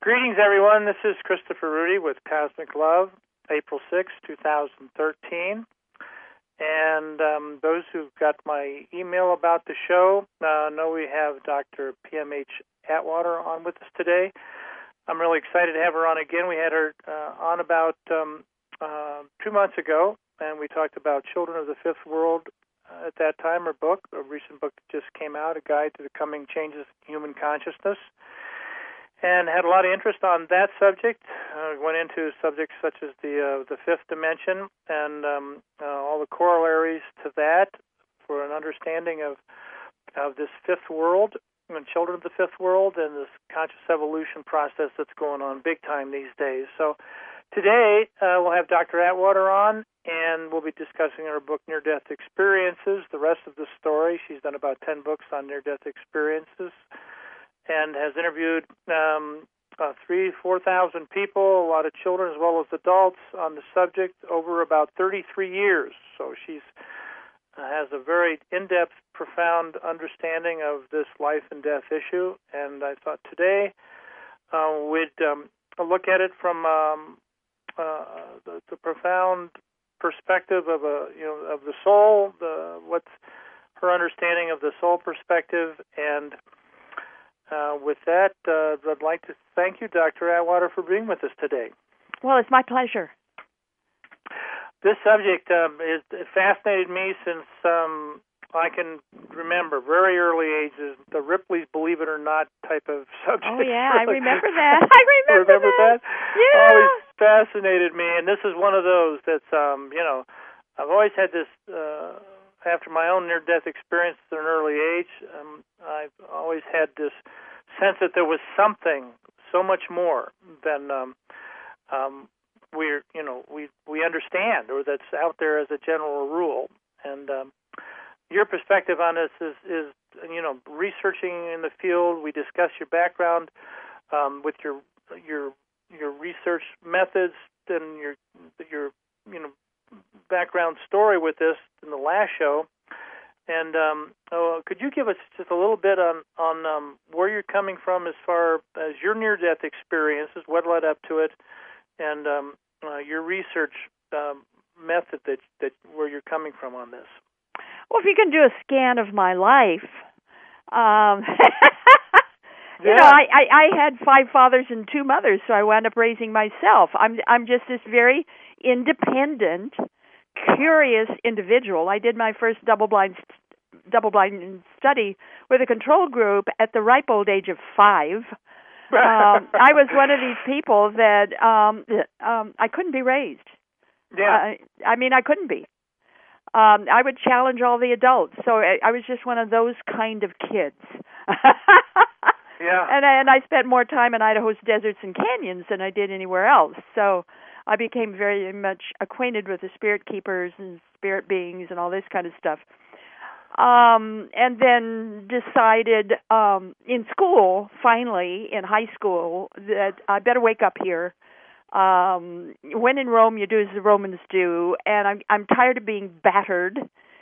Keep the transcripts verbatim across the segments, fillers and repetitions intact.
Greetings, everyone. This is Christopher Rudy with Cosmic Love, April sixth, twenty thirteen. And um, those who've got my email about the show uh, know we have Doctor P M H Atwater on with us today. I'm really excited to have her on again. We had her uh, on about um, uh, two months ago, and we talked about Children of the Fifth World uh, at that time, her book, a recent book that just came out, A Guide to the Coming Changes in Human Consciousness, and had a lot of interest on that subject. Uh, went into subjects such as the uh, the fifth dimension and um, uh, all the corollaries to that for an understanding of of this fifth world and children of the fifth world and this conscious evolution process that's going on big time these days. So today uh, we'll have Doctor Atwater on, and we'll be discussing her book, Near-Death Experiences, the rest of the story. She's done about ten books on near-death experiences, and has interviewed um, uh, three, four thousand people, a lot of children as well as adults, on the subject over about thirty-three years. So she's uh, has a very in-depth, profound understanding of this life and death issue. And I thought today uh, we'd um, look at it from um, uh, the, the profound perspective of a you know of the soul, the what's her understanding of the soul perspective. And Uh, with that, uh, I'd like to thank you, Doctor Atwater, for being with us today. Well, it's my pleasure. This subject um, is it fascinated me since um, I can remember very early ages. The Ripley's Believe It or Not type of subject. Oh yeah, really. I remember that. I remember, remember that. that. Yeah, always fascinated me, and this is one of those that's um, you know, I've always had this. Uh, After my own near-death experience at an early age, um, I've always had this sense that there was something so much more than um, um, we're, you know, we we understand, or that's out there as a general rule. And um, your perspective on this is, is, you know, researching in the field. We discuss your background um, with your your your research methods and your your you know. background story with this in the last show, and um, oh, could you give us just a little bit on on um, where you're coming from as far as your near-death experiences, what led up to it, and um, uh, your research um, method that that where you're coming from on this? Well, if you can do a scan of my life, um, yeah. you know, I, I, I had five fathers and two mothers, so I wound up raising myself. I'm I'm just this very independent, curious individual. I did my first double-blind double-blind study with a control group at the ripe old age of five. um, I was one of these people that um, um, I couldn't be raised. Yeah. Uh, I mean, I couldn't be. Um, I would challenge all the adults. So I, I was just one of those kind of kids. yeah. And, and I spent more time in Idaho's deserts and canyons than I did anywhere else. So I became very much acquainted with the spirit keepers and spirit beings and all this kind of stuff. Um, and then decided um, in school, finally, in high school, that I better wake up here. Um, when in Rome, you do as the Romans do. And I'm, I'm tired of being battered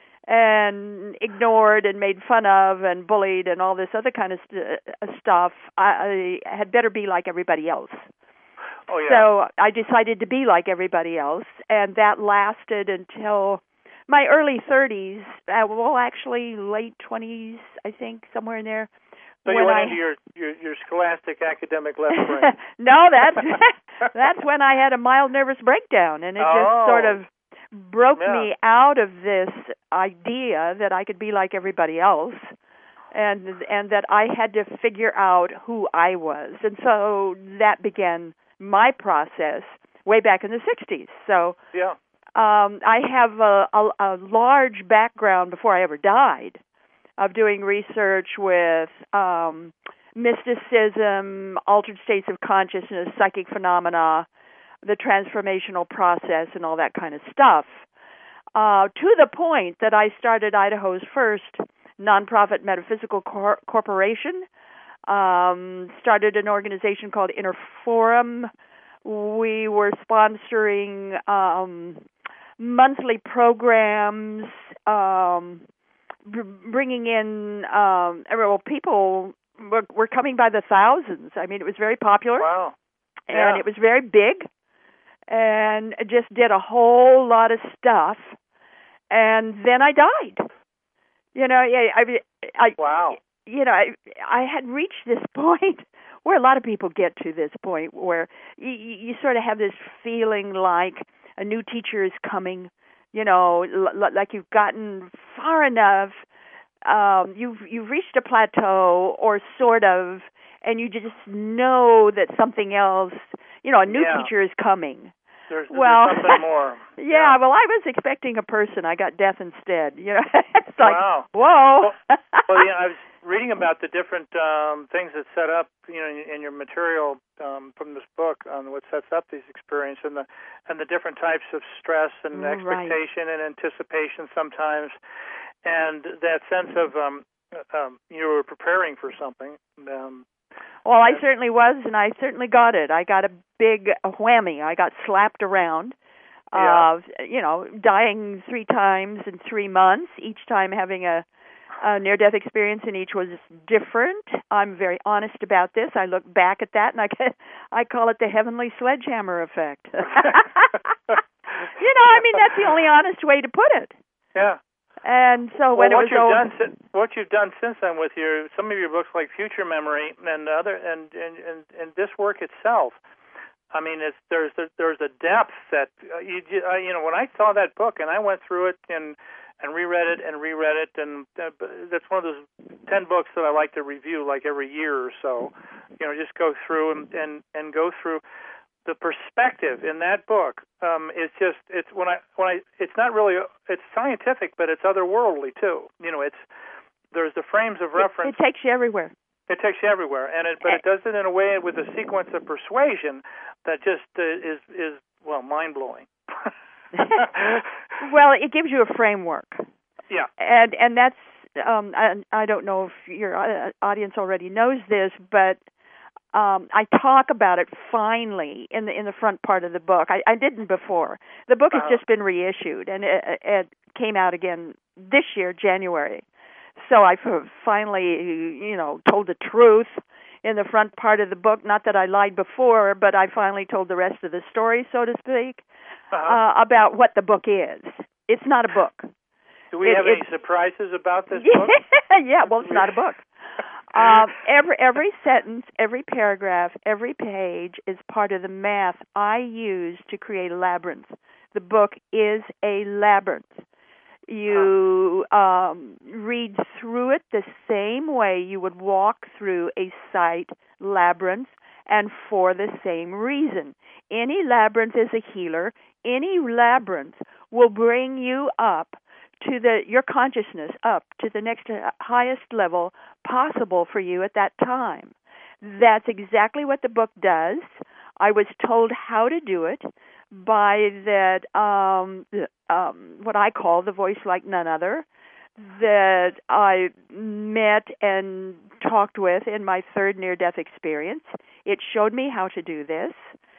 and ignored and made fun of and bullied and all this other kind of st- stuff. I, I had better be like everybody else. Oh, yeah. So I decided to be like everybody else, and that lasted until my early thirties, uh, well, actually late twenties, I think, somewhere in there. So you went I, into your, your, your scholastic academic left brain. No, that's that's when I had a mild nervous breakdown, and it oh. just sort of broke yeah. me out of this idea that I could be like everybody else. And and that I had to figure out who I was. And so that began my process way back in the sixties. So yeah. um, I have a, a, a large background before I ever died of doing research with um, mysticism, altered states of consciousness, psychic phenomena, the transformational process, and all that kind of stuff, uh, to the point that I started Idaho's first nonprofit metaphysical cor- corporation, um, started an organization called Inner Forum. We were sponsoring um, monthly programs, um, br- bringing in um, well, people were, were coming by the thousands. I mean, it was very popular. Wow. And Yeah. it was very big, and it just did a whole lot of stuff. And then I died. You know, yeah, I, I, Wow. You know, I, I had reached this point where a lot of people get to this point where you, you sort of have this feeling like a new teacher is coming. You know, l- like you've gotten far enough. Um, you've you've reached a plateau, or sort of, and you just know that something else. You know, a new yeah. teacher is coming. There's, well, there's something more. Yeah, yeah, well, I was expecting a person. I got death instead. You know, it's like, wow. whoa. well, well, yeah, I was reading about the different um, things that set up, you know, in, in your material um, from this book on what sets up these experiences, and the and the different types of stress and right. expectation and anticipation sometimes, and that sense of um, um, you were preparing for something. Um, Well, I certainly was, and I certainly got it. I got a big whammy. I got slapped around. Yeah. Uh, you know, dying three times in three months, each time having a, a near-death experience, and each was different. I'm very honest about this. I look back at that, and I, I call it the heavenly sledgehammer effect. You know, I mean, that's the only honest way to put it. Yeah. And so well, when what it was you've over, done, si- what you've done since then with your some of your books like Future Memory and other and and and, and this work itself, I mean, it's there's a, there's a depth that uh, you uh, you know when I saw that book and I went through it and and reread it and reread it, and uh, that's one of those ten books that I like to review like every year or so. You know, just go through and and, and go through. The perspective in that book um, is just it's when I when I it's not really it's scientific, but it's otherworldly too. You know, it's there's the frames of reference. It, it takes you everywhere. It takes you everywhere, and it but it does it in a way with a sequence of persuasion that just uh, is is well mind blowing. Well, it gives you a framework. Yeah, and and that's um, I, I don't know if your audience already knows this, but. Um, I talk about it finally in the in the front part of the book. I, I didn't before. The book has uh-huh. just been reissued, and it, it came out again this year, January. So I finally, you know, told the truth in the front part of the book. Not that I lied before, but I finally told the rest of the story, so to speak, uh-huh. uh, about what the book is. It's not a book. Do we it, have it, any surprises about this yeah, book? Yeah, well, it's not a book. Um, every every sentence, every paragraph, every page is part of the math I use to create a labyrinth. The book is a labyrinth. You um, read through it the same way you would walk through a site labyrinth, and for the same reason. Any labyrinth is a healer. Any labyrinth will bring you up to the your consciousness up to the next highest level possible for you at that time. That's exactly what the book does. I was told how to do it by that um, um, what I call the voice like none other that I met and talked with in my third near-death experience. It showed me how to do this.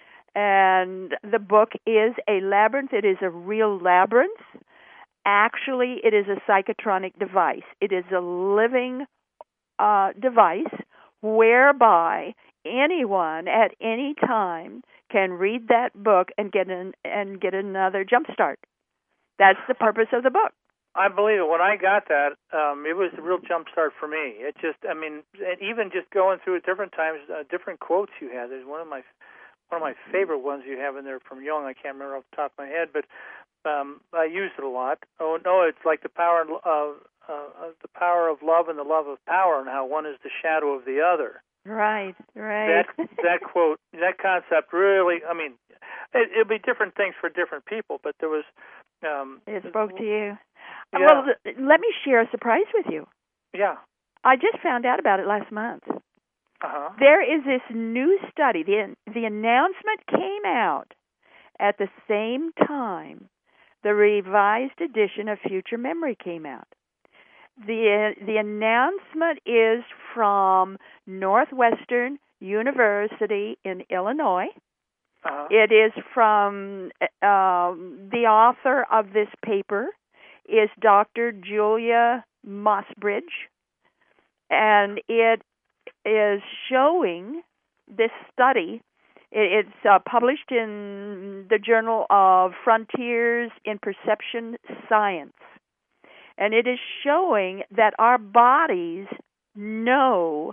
And the book is a labyrinth. It is a real labyrinth. Actually, it is a psychotronic device. It is a living uh, device whereby anyone at any time can read that book and get an and get another jump start. That's the purpose of the book. I believe it. When I got that, um, it was a real jump start for me. It just, I mean, even just going through at different times, uh, different quotes you had. There's one of my one of my favorite ones you have in there from Jung. I can't remember off the top of my head, but um, I used it a lot. Oh no, it's like the power of uh, the power of love and the love of power, and how one is the shadow of the other. Right, right. That that quote, that concept really, I mean, it, it'll be different things for different people, but there was. Um, it spoke to you. Yeah. Well, let me share a surprise with you. Yeah. I just found out about it last month. Uh-huh. There is this new study. The, the announcement came out at the same time the revised edition of Future Memory came out. The the announcement is from Northwestern University in Illinois. Uh-huh. It is from um, the author of this paper is Doctor Julia Mossbridge, and it is showing this study. It, it's uh, published in the Journal of Frontiers in Perception Science. And it is showing that our bodies know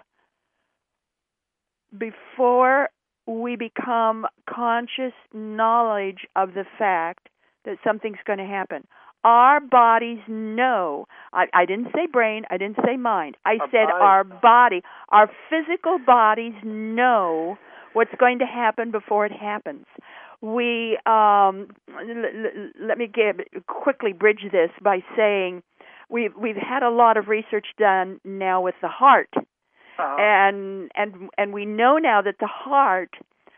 before we become conscious knowledge of the fact that something's going to happen. Our bodies know. I, I didn't say brain. I didn't say mind. I our said body. our body. Our physical bodies know what's going to happen before it happens. We um, l- l- let me give, quickly bridge this by saying we've we've had a lot of research done now with the heart, uh-huh. and and and we know now that the heart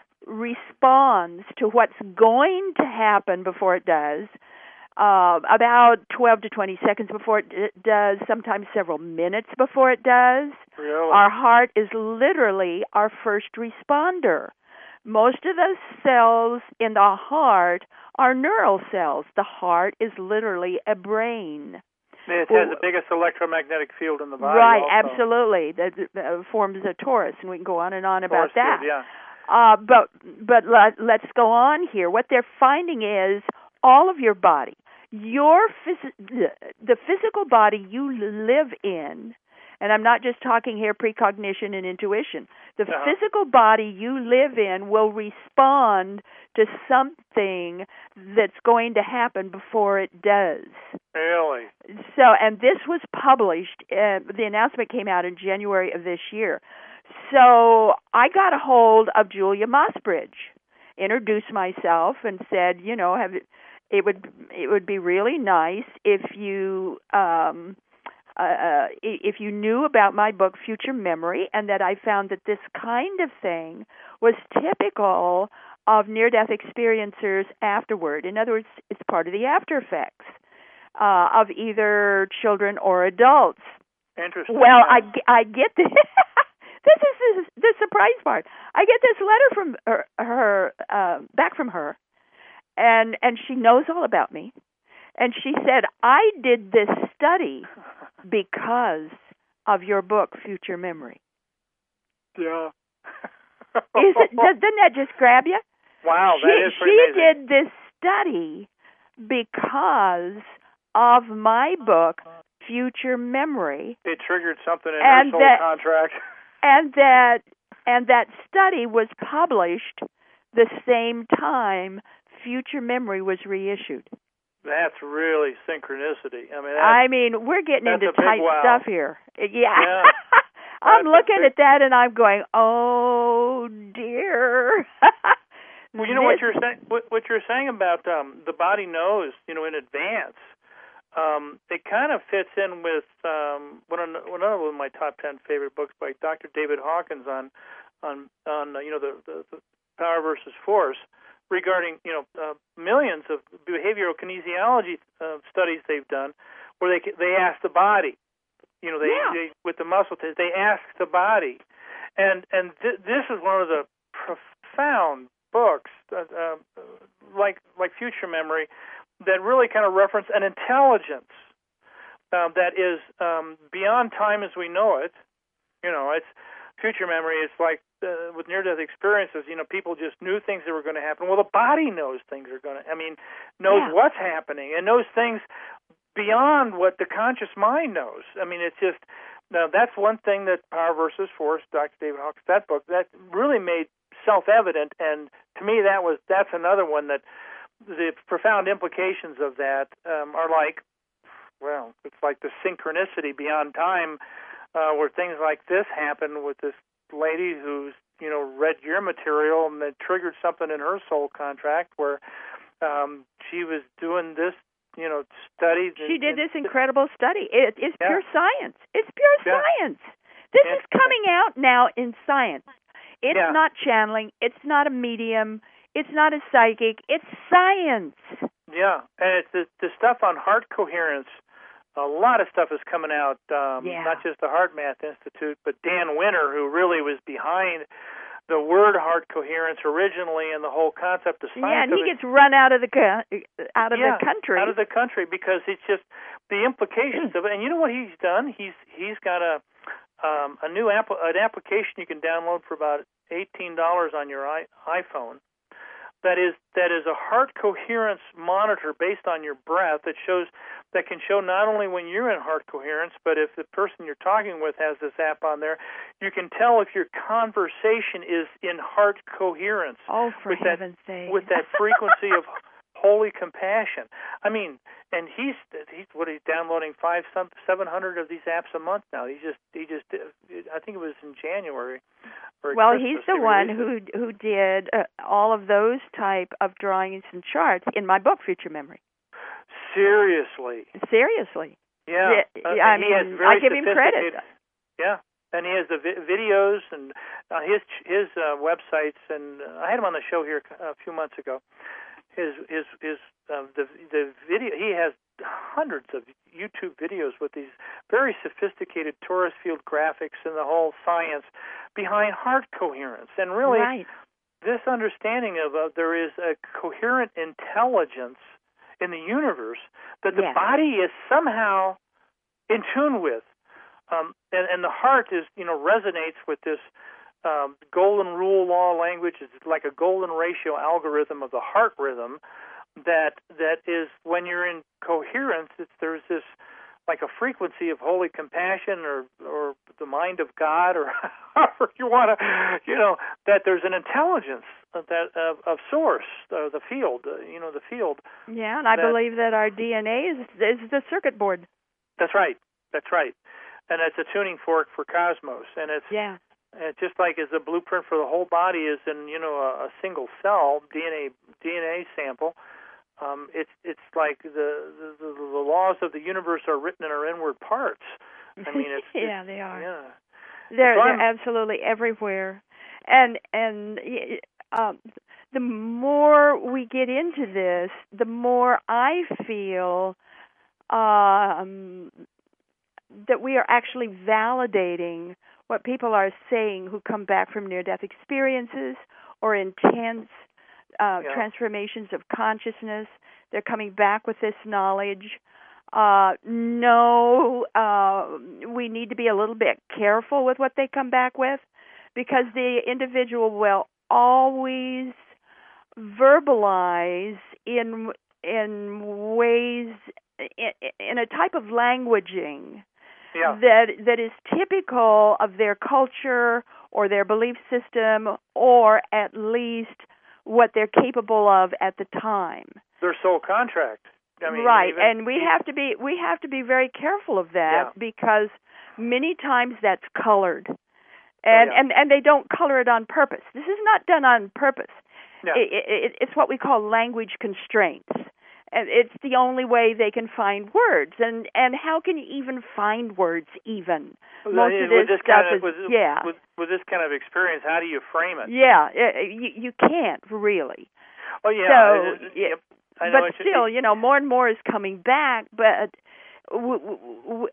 responds to what's going to happen before it does. Uh, about twelve to twenty seconds before it d- does, sometimes several minutes before it does. Really? Our heart is literally our first responder. Most of those cells in the heart are neural cells. The heart is literally a brain. It has the biggest electromagnetic field in the body. Right, also. absolutely. That uh, forms a torus, and we can go on and on about torus that. Field, yeah. Uh, but but let, let's go on here. What they're finding is all of your body, your phys- the physical body you live in, and I'm not just talking here precognition and intuition. The uh-huh. physical body you live in will respond to something that's going to happen before it does. Really? So, and this was published, uh, the announcement came out in January of this year. So I got a hold of Julia Mossbridge, introduced myself, and said, you know, have it would it would be really nice if you um, uh, if you knew about my book Future Memory, and that I found that this kind of thing was typical of near-death experiencers afterward. In other words, it's part of the after effects uh, of either children or adults. Interesting. Well, yeah. I, I get this. This is the surprise part. I get this letter from her, her uh, back from her, and and she knows all about me. And she said, I did this study because of your book, Future Memory. Yeah. is it, doesn't that just grab you? Wow, she, that is pretty She amazing. did this study because of my book, Future Memory. It triggered something in and her soul that, contract. And that and that study was published the same time Future Memory was reissued. That's really synchronicity. I mean, I mean, we're getting into tight wow. stuff here. Yeah. yeah. I'm That's looking at that and I'm going, oh dear. Well, you know what you're saying. What, what you're saying about um, the body knows, you know, in advance. Um, it kind of fits in with um, one of one of my top ten favorite books by Doctor David Hawkins on on on uh, you know the, the, the power versus force, regarding you know uh, millions of behavioral kinesiology uh, studies they've done, where they they ask the body, you know they, yeah. they with the muscle test they ask the body, and and th- this is one of the profound books uh, uh, like like Future Memory, that really kind of reference an intelligence uh, that is um, beyond time as we know it. You know, it's future memory. It's like uh, with near-death experiences. You know, people just knew things that were going to happen. Well, the body knows things are going to. I mean, knows yeah. what's happening and knows things beyond what the conscious mind knows. I mean, it's just now that's one thing that Power versus Force, Doctor David Hawkins, that book that really made self-evident. And to me, that was that's another one that. The profound implications of that um, are like, well, it's like the synchronicity beyond time, uh, where things like this happen with this lady who's, you know, read your material and it triggered something in her soul contract where um, she was doing this, you know, study. She and, did and, this incredible study. It, it's yeah. pure science. It's pure yeah. science. This and, is coming out now in science. It's yeah. not channeling. It's not a medium. It's not a psychic. It's science. Yeah, and it's the, the stuff on heart coherence. A lot of stuff is coming out, um, yeah. not just the Heart Math Institute, but Dan Winter, who really was behind the word heart coherence originally and the whole concept of science. Yeah, and he gets run out of the out of yeah, the country. out of the country because it's just the implications of it. And you know what he's done? He's he's got a um, a new app, an application you can download for about eighteen dollars on your I, iPhone. That is that is a heart coherence monitor based on your breath that shows that can show not only when you're in heart coherence, but if the person you're talking with has this app on there, you can tell if your conversation is in heart coherence. Oh, for with heaven's that, sake! With that frequency of holy compassion. I mean, and he's he's what he's downloading five some seven hundred of these apps a month now. He just he just I think it was in January. Well, he's the one who who did uh, all of those type of drawings and charts in my book, Future Memory. Seriously. Seriously. Yeah. yeah uh, I mean, I give him credit. Yeah. And he has the vi- videos and uh, his his uh, websites, and uh, I had him on the show here a few months ago. His his his uh, the the video he has hundreds of YouTube videos with these very sophisticated torus field graphics and the whole science behind heart coherence. And really, right. this understanding of uh, there is a coherent intelligence in the universe that the yes. body is somehow in tune with, um, and and the heart is you know resonates with this. Um, golden rule law language is like a golden ratio algorithm of the heart rhythm that that is when you're in coherence, it's, there's this like a frequency of holy compassion or or the mind of God or however you want to, you know, that there's an intelligence of that of, of source, uh, the field, uh, you know, the field. Yeah, and I that, believe that our D N A is is the circuit board. That's right. That's right. And it's a tuning fork for cosmos, and it's yeah. Uh, just like as the blueprint for the whole body is in, you know, a, a single cell D N A D N A sample. Um, it's it's like the, the the laws of the universe are written in our inward parts. I mean, it's yeah, it's, they are. Yeah, they're so they're absolutely everywhere, and and um, the more we get into this, the more I feel um, that we are actually validating what people are saying who come back from near-death experiences or intense uh, yeah. transformations of consciousness. They're coming back with this knowledge. Uh, no, uh, we need to be a little bit careful with what they come back with, because the individual will always verbalize in in ways, in, in a type of languaging Yeah. that that is typical of their culture or their belief system, or at least what they're capable of at the time. Their soul contract. I mean, right, even, and we even, have to be we have to be very careful of that, yeah. because many times that's colored, and, oh, yeah. and and they don't color it on purpose. This is not done on purpose. Yeah. It, it, it's what we call language constraints. And it's the only way they can find words. And and how can you even find words even? Well, Most with of this, this stuff kind of, is, with, yeah. With, with this kind of experience, how do you frame it? Yeah, you, you can't really. Oh, yeah. So, it, it, yeah. Yep. I know but still, you know, more and more is coming back, but w- w- w-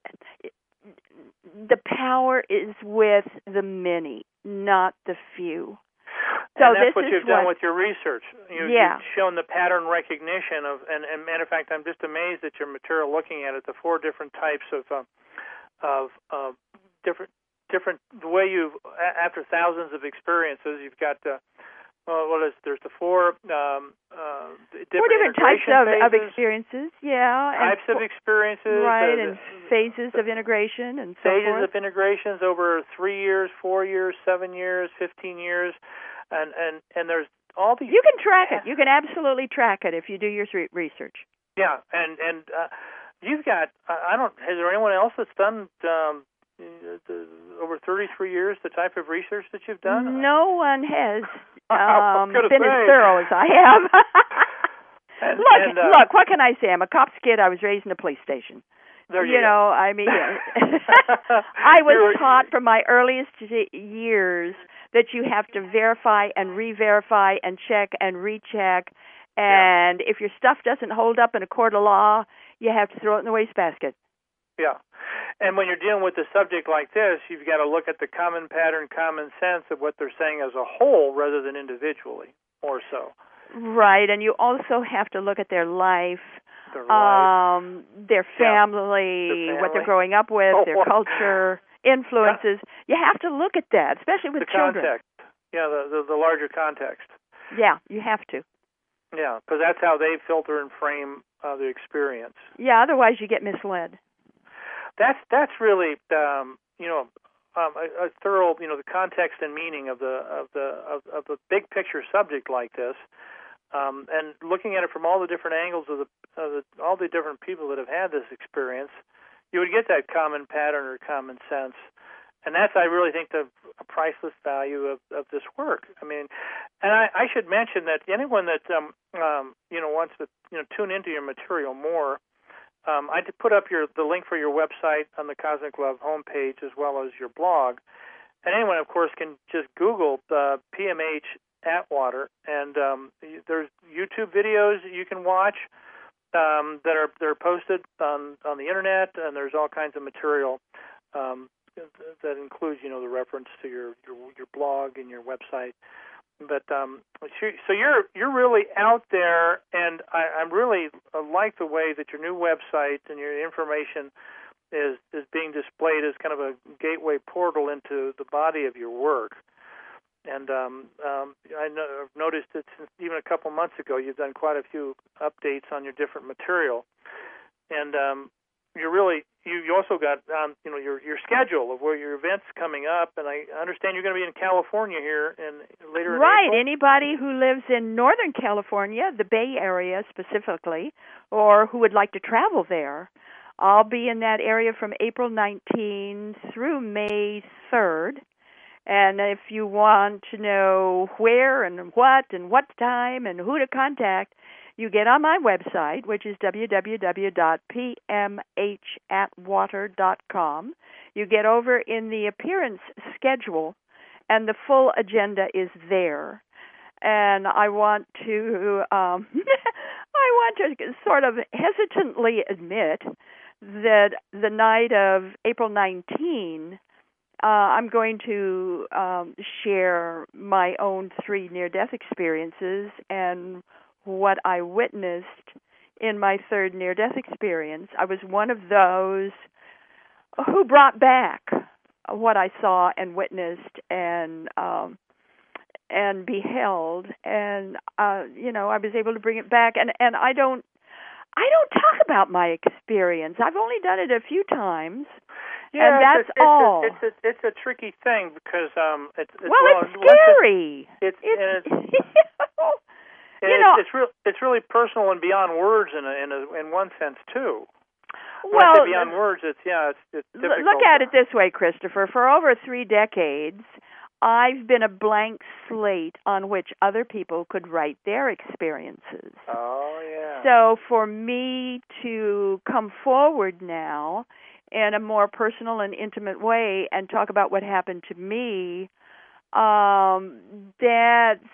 the power is with the many, not the few. So and that's this what is you've done what, with your research. You, yeah. You've shown the pattern recognition of, and, and matter of fact, I'm just amazed at your material looking at it, the four different types of, uh, of uh, different, different, the way you've, after thousands of experiences, you've got, uh, well, what is, there's the four, um, uh, different, four different types of, phases, of experiences, yeah. Types and of experiences. Right, uh, and phases of integration and so phases forth. of integrations over three years, four years, seven years, fifteen years. And, and and there's all these. You can track it. You can absolutely track it if you do your research. Yeah, and and uh, you've got. I don't. Is there anyone else that's done um, the, over thirty-three years the type of research that you've done? No one has um, been say. as thorough as I have. and, look, and, uh, look. What can I say? I'm a cop's kid. I was raised in a police station. There you, you know, go. I mean, I was taught from my earliest years that you have to verify and re-verify and check and recheck, and yeah. if your stuff doesn't hold up in a court of law, you have to throw it in the wastebasket. Yeah, and when you're dealing with a subject like this, you've got to look at the common pattern, common sense of what they're saying as a whole rather than individually, more so. Right, and you also have to look at their life. Their, life. Um, their family, yeah. their family, what they're growing up with, oh, their culture. influences. You have to look at that, especially with the children. context. Yeah, the, the the larger context. Yeah, you have to. Yeah, because that's how they filter and frame uh, the experience. Yeah, otherwise you get misled. That's that's really um, you know um, a, a thorough you know the context and meaning of the of the of, of the big picture subject like this, um, and looking at it from all the different angles of the, of the all the different people that have had this experience, you would get that common pattern or common sense. And that's, I really think, the priceless value of, of this work. I mean, and I, I should mention that anyone that um, um, you know wants to you know tune into your material more, um, I did put up your the link for your website on the Cosmic Love homepage as well as your blog. And anyone, of course, can just Google uh, P M H Atwater, and um, there's YouTube videos you can watch um, that are that are posted on on the internet, and there's all kinds of material. Um, that includes, you know, the reference to your, your, your blog and your website. But um, so you're you're really out there, and I, I really like the way that your new website and your information is is being displayed as kind of a gateway portal into the body of your work. And um, um, I know, I've noticed that since even a couple months ago, you've done quite a few updates on your different material, and um, you're really you, you also got um, you know your your schedule of where your events coming up, and I understand you're going to be in California here and later in right. April. Anybody who lives in Northern California, the Bay Area specifically, or who would like to travel there, I'll be in that area from April nineteenth through May third. And if you want to know where and what and what time and who to contact, you get on my website, which is w w w dot p m h atwater dot com. You get over in the appearance schedule, and the full agenda is there. And I want to, um, I want to sort of hesitantly admit that the night of April nineteenth, Uh, I'm going to um, share my own three near-death experiences and what I witnessed in my third near-death experience. I was one of those who brought back what I saw and witnessed and um, and beheld, and uh, you know, I was able to bring it back. And, and I don't I don't talk about my experience. I've only done it a few times. Yeah, and that's it's a, it's all. A, it's a it's a tricky thing because um it's, it's well, well, it's scary. It's it's, it's, it's it's you know it's real it's really personal and beyond words in a, in a, in one sense too. When well, I say beyond words, it's yeah, it's, it's difficult. Look at it this way, Christopher. For over three decades, I've been a blank slate on which other people could write their experiences. Oh yeah. So for me to come forward now in a more personal and intimate way and talk about what happened to me, um, that's,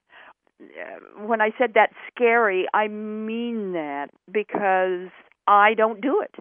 when I said that's scary, I mean that because I don't do it.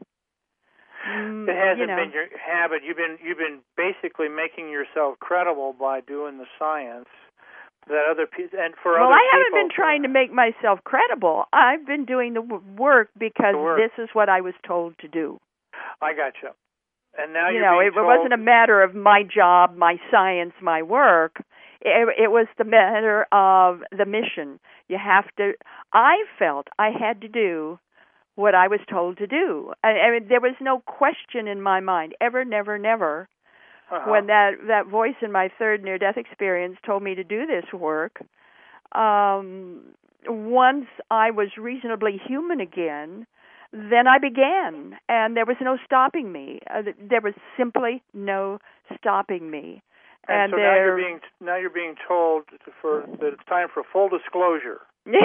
It hasn't you know. been your habit. You've been you've been basically making yourself credible by doing the science that other people and for well, other people. Well, I haven't been trying to make myself credible. I've been doing the work because the work. This is what I was told to do. I gotcha. And now you you're know, being it told... wasn't a matter of my job, my science, my work. It, it was the matter of the mission. You have to. I felt I had to do what I was told to do. I, I mean, there was no question in my mind, ever, never, never, uh-huh. when that that voice in my third near-death experience told me to do this work. Um, once I was reasonably human again, then I began, and there was no stopping me. Uh, there was simply no stopping me. And, and so there... now you're being now you're being told for that it's time for full disclosure.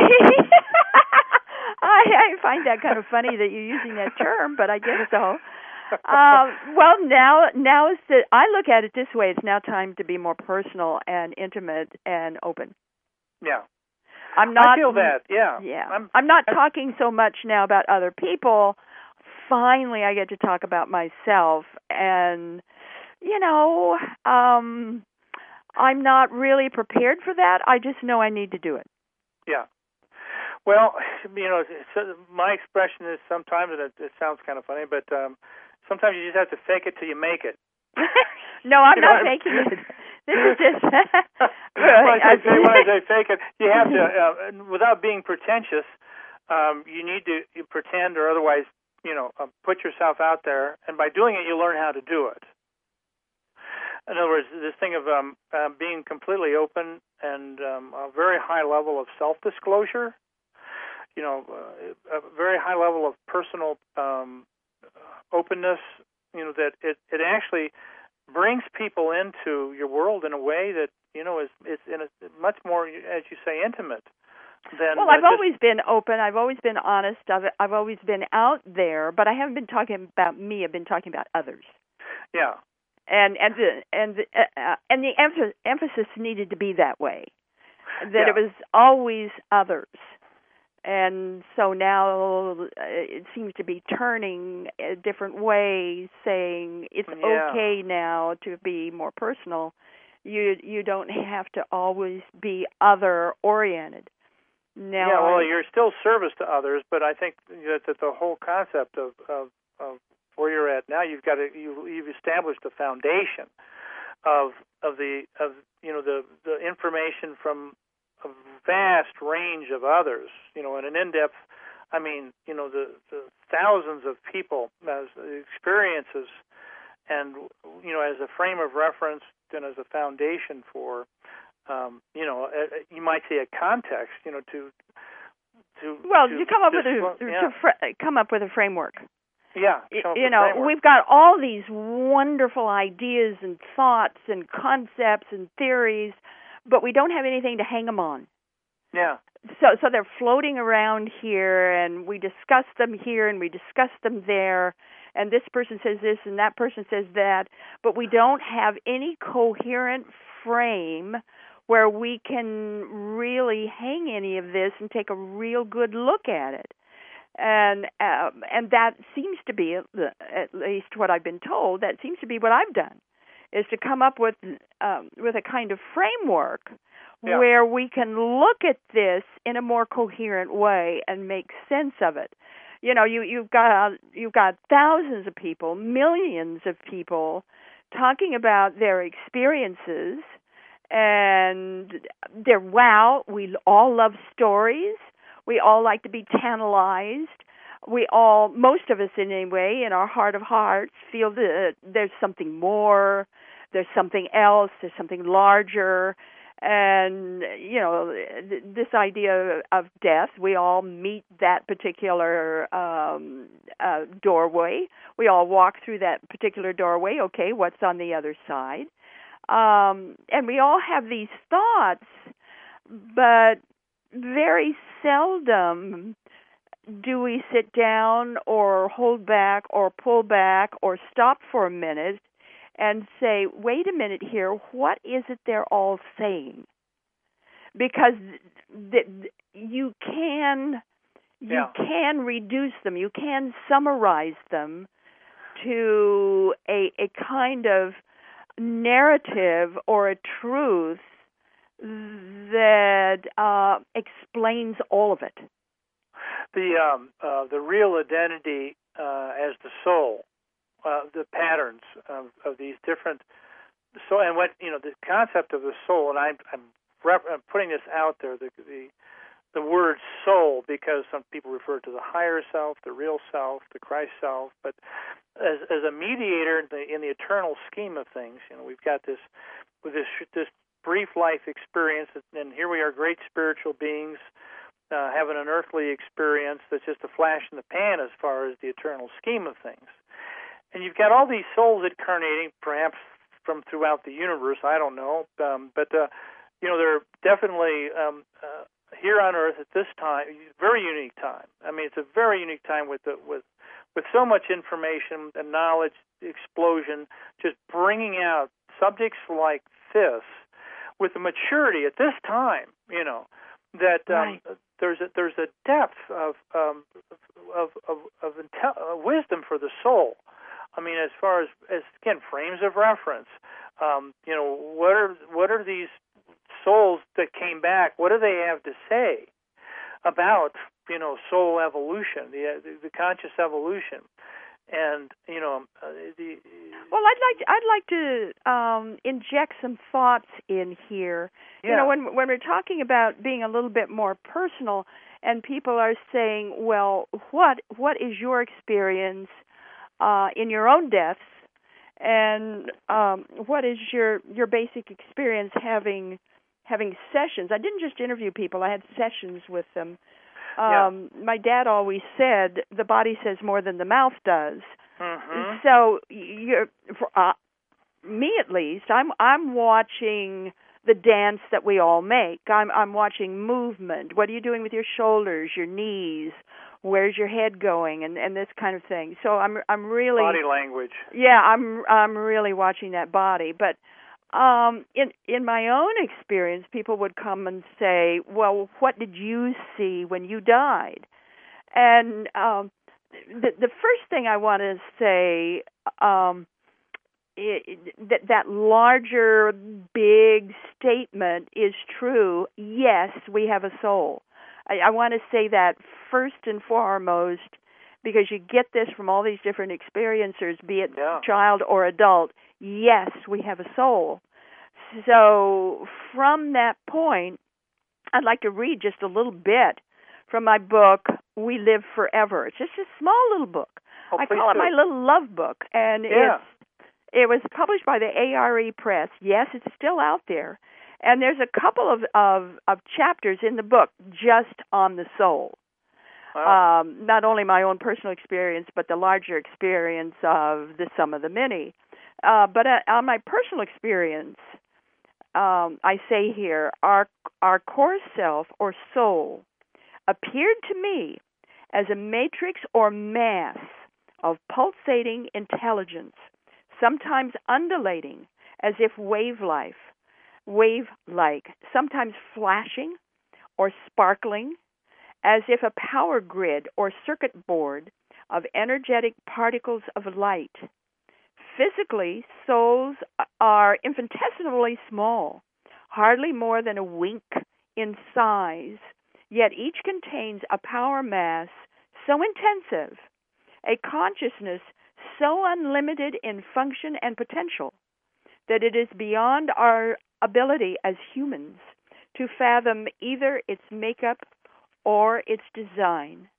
I, I find that kind of funny that you're using that term, but I guess so. Uh, well, now now is the I look at it this way. It's now time to be more personal and intimate and open. Yeah. I'm not. I feel that, yeah. Yeah. I'm, I'm not talking so much now about other people. Finally, I get to talk about myself, and you know, um, I'm not really prepared for that. I just know I need to do it. Yeah. Well, you know, my expression is sometimes, and it, it sounds kind of funny, but um, sometimes you just have to fake it till you make it. No, I'm you not know, faking it. This is just. when I say, when I say fake it, you have to, uh, without being pretentious, um, you need to you pretend or otherwise, you know, uh, put yourself out there, and by doing it, you learn how to do it. In other words, this thing of um, uh, being completely open and um, a very high level of self-disclosure, you know, uh, a very high level of personal um, openness, you know, that it, it actually brings people into your world in a way that, you know, is, is in a much more, as you say, intimate than... Well, I've uh, always been open. I've always been honest. I've, I've always been out there, but I haven't been talking about me. I've been talking about others. Yeah. And and the, and the, uh, and the emph- emphasis needed to be that way, that yeah. it was always others. And so now uh, it seems to be turning a different way, saying it's yeah. okay now to be more personal. You you don't have to always be other oriented. Now, yeah, well, I, you're still service to others, but I think that, that the whole concept of, of, of where you're at now, you've got to, you, you've established a foundation of of the of you know the the information from a vast range of others, you know, in an in-depth, I mean, you know, the, the thousands of people as experiences, and you know, as a frame of reference and as a foundation for, um, you know, a, you might say a context, you know, to to well, to you come up just, with a yeah. to fr- come up with a framework. Yeah, you know, framework. We've got all these wonderful ideas and thoughts and concepts and theories, but we don't have anything to hang them on. Yeah. So so they're floating around here, and we discuss them here, and we discuss them there, and this person says this, and that person says that, but we don't have any coherent frame where we can really hang any of this and take a real good look at it. And um, and that seems to be, at least what I've been told, that seems to be what I've done, is to come up with um, with a kind of framework yeah. where we can look at this in a more coherent way and make sense of it. You know, you, you've got you've got thousands of people, millions of people talking about their experiences, and they're wow. We all love stories. We all like to be tantalized. We all, most of us anyway, in our heart of hearts, feel that there's something more, there's something else, there's something larger. And, you know, th- this idea of death, we all meet that particular um, uh, doorway. We all walk through that particular doorway. Okay, what's on the other side? Um, and we all have these thoughts, but very seldom do we sit down or hold back or pull back or stop for a minute and say, wait a minute here, what is it they're all saying? Because th- th- you can you yeah. can reduce them, you can summarize them to a a kind of narrative or a truth that uh, explains all of it. The um, uh, the real identity uh, as the soul, uh, the patterns of, of these different so and what you know the concept of the soul, and I'm I'm, rep- I'm putting this out there the, the the word soul because some people refer to the higher self, the real self, the Christ self, but as as a mediator in the, in the eternal scheme of things, you know, we've got this with this this brief life experience, and here we are, great spiritual beings, uh, having an earthly experience that's just a flash in the pan as far as the eternal scheme of things. And you've got all these souls incarnating, perhaps from throughout the universe, I don't know, um, but, uh, you know, they're definitely um, uh, here on Earth at this time, very unique time. I mean, it's a very unique time with the, with with so much information and knowledge explosion, just bringing out subjects like this with the maturity at this time, you know, that um, right. there's a, there's a depth of um, of of, of intel- uh, wisdom for the soul. I mean, as far as, as again, frames of reference, um, you know, what are what are these souls that came back? What do they have to say about, you know, soul evolution, the the, the conscious evolution? And you know, uh, the well, I'd like I'd like to um, inject some thoughts in here. yeah. You know, when when we're talking about being a little bit more personal, and people are saying, well, what what is your experience uh, in your own deaths, and um, what is your your basic experience having having sessions? I didn't just interview people; I had sessions with them. Um, yeah. My dad always said the body says more than the mouth does. Mm-hmm. So you're, for, uh, me at least, I'm I'm watching the dance that we all make. I'm I'm watching movement. What are you doing with your shoulders, your knees? Where's your head going? And and this kind of thing. So I'm I'm really body language. Yeah, I'm I'm really watching that body, but. Um, in in my own experience, people would come and say, "Well, what did you see when you died?" And um, the the first thing I want to say, um, it, that that larger, big statement is true. Yes, we have a soul. I, I want to say that first and foremost, because you get this from all these different experiencers, be it yeah. child or adult. Yes, we have a soul. So from that point, I'd like to read just a little bit from my book, We Live Forever. It's just a small little book. Oh, I call do. it my little love book, and yeah. it's it was published by the A R E Press. Yes, it's still out there, and there's a couple of of, of chapters in the book just on the soul. Wow. Um, not only my own personal experience, but the larger experience of the sum of the many. Uh, but uh, on my personal experience, um, I say here, our our core self or soul appeared to me as a matrix or mass of pulsating intelligence, sometimes undulating as if wave-like, wave-like, sometimes flashing or sparkling, as if a power grid or circuit board of energetic particles of light. Physically, souls are infinitesimally small, hardly more than a wink in size, yet each contains a power mass so intensive, a consciousness so unlimited in function and potential, that it is beyond our ability as humans to fathom either its makeup or its design.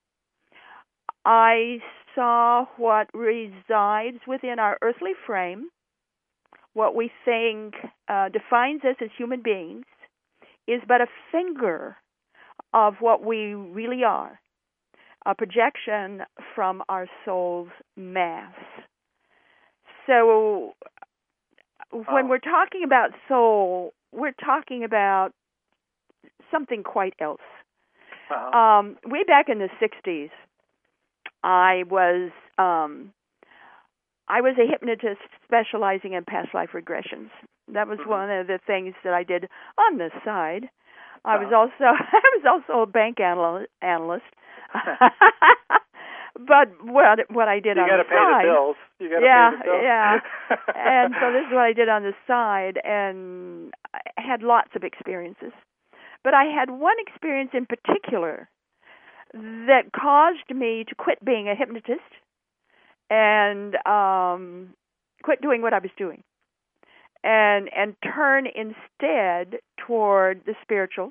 I saw what resides within our earthly frame, what we think uh, defines us as human beings, is but a finger of what we really are, a projection from our soul's mass. So when oh. we're talking about soul, we're talking about something quite else. Uh-huh. Um, way back in the sixties, I was um, I was a hypnotist specializing in past life regressions. That was mm-hmm. one of the things that I did on the side. I uh-huh. was also I was also a bank anal- analyst. But what what I did you on the pay side, the bills. You gotta yeah, pay the bills. yeah. And so this is what I did on the side, and I had lots of experiences. But I had one experience in particular that caused me to quit being a hypnotist and um, quit doing what I was doing, and and turn instead toward the spiritual,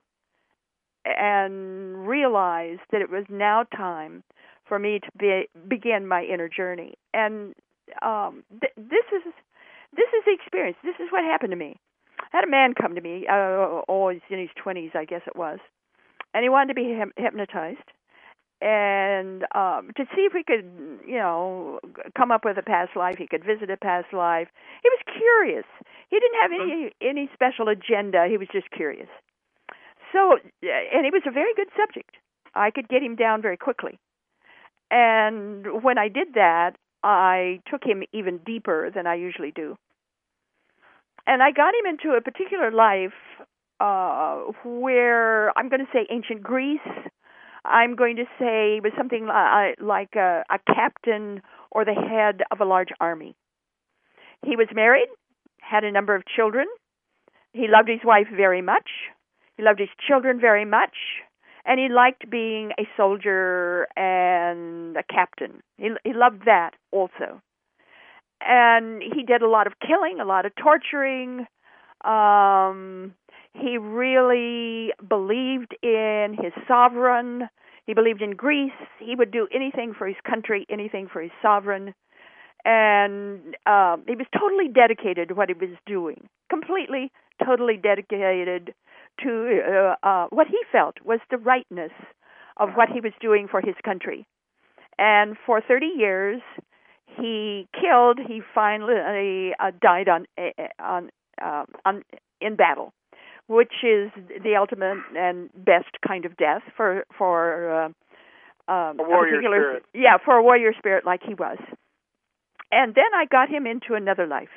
and realize that it was now time for me to be, begin my inner journey. And um, th- this is this is the experience. This is what happened to me. I had a man come to me. Uh, oh, he's in his twenties, I guess it was, and he wanted to be hypnotized. And um, to see if we could, you know, come up with a past life. He could visit a past life. He was curious. He didn't have any any special agenda. He was just curious. So, and it was a very good subject. I could get him down very quickly. And when I did that, I took him even deeper than I usually do. And I got him into a particular life uh, where I'm going to say ancient Greece. I'm going to say it was something uh, like a, a captain or the head of a large army. He was married, had a number of children. He loved his wife very much. He loved his children very much. And he liked being a soldier and a captain. He, he loved that also. And he did a lot of killing, a lot of torturing. Um, he really believed in his sovereign. He believed in Greece. He would do anything for his country, anything for his sovereign. And um, he was totally dedicated to what he was doing, completely, totally dedicated to uh, uh, what he felt was the rightness of what he was doing for his country. And for thirty years, he killed. He finally uh, died on on uh, on in battle, which is the ultimate and best kind of death for for uh, um, a warrior a particular spirit. Yeah, for a warrior spirit like he was. And then I got him into another life,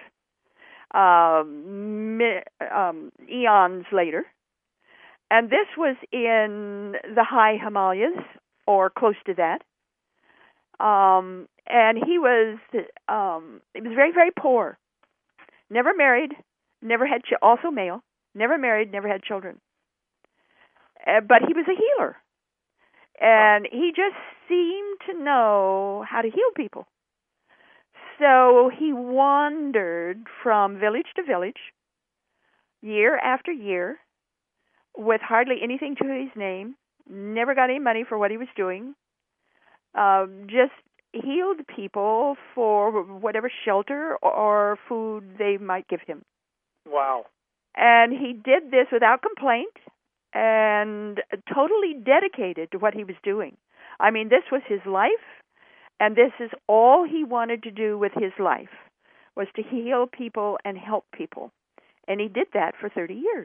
um, mi- um, eons later. And this was in the high Himalayas, or close to that. Um, and he was, um, he was very, very poor. Never married, never had, ch- also male, never married, never had children. Uh, but he was a healer. And he just seemed to know how to heal people. So he wandered from village to village, year after year, with hardly anything to his name, never got any money for what he was doing, uh, just healed people for whatever shelter or food they might give him. Wow. And he did this without complaint and totally dedicated to what he was doing. I mean, this was his life, and this is all he wanted to do with his life, was to heal people and help people. And he did that for thirty years.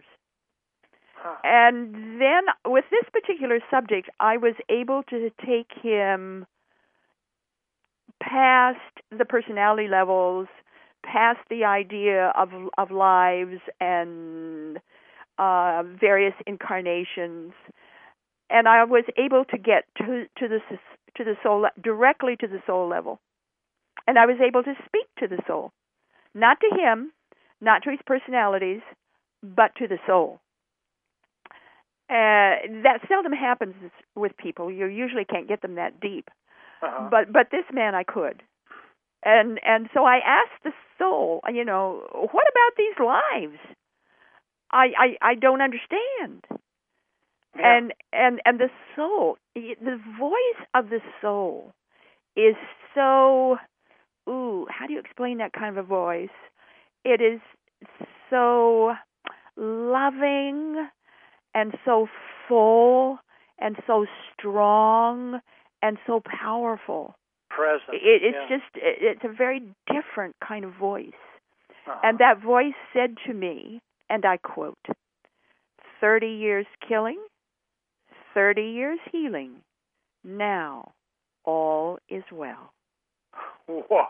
And then with this particular subject, I was able to take him past the personality levels, past the idea of of lives and uh, various incarnations, and I was able to get to to the to the soul, directly to the soul level, and I was able to speak to the soul, not to him, not to his personalities, but to the soul. Uh, that seldom happens with people. You usually can't get them that deep. Uh-huh. But but this man I could. And and so I asked the soul, you know, what about these lives? I I, I don't understand. Yeah. And and and the soul, the voice of the soul is so, ooh, how do you explain that kind of a voice? It is so loving and so full and so strong and so powerful. Present. It, it's yeah. just, it, it's a very different kind of voice. Uh-huh. And that voice said to me, and I quote, thirty years killing, thirty years healing. Now all is well. Wow.